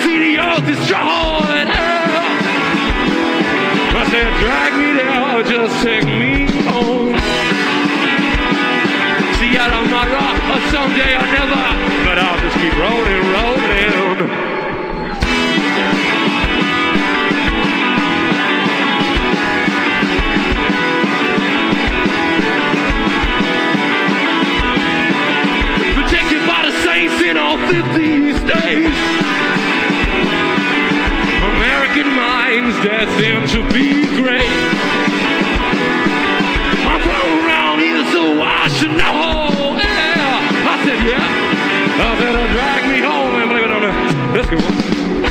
see the earth destroyed. I said, drag me there, just take me home. See, I don't know, someday or never, but I'll just keep rolling, rolling. In all 50 states, American minds that seem to be great. I'm floating around here, so I should know. Yeah, I said, yeah. I said, drag me home and blame it on this good one.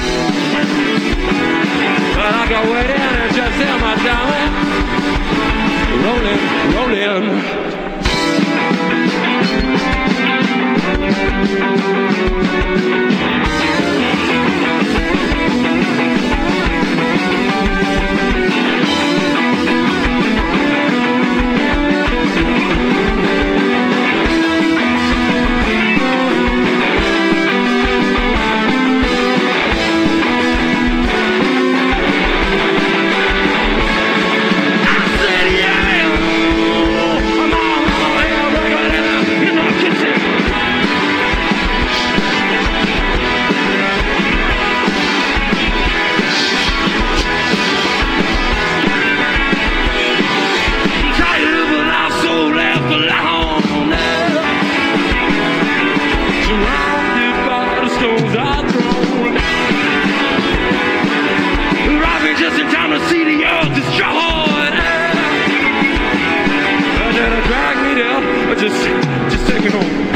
But I go way down and just tell my darling, rolling, rolling. Just in time to see the earth destroyed. Drag me there, just take it home.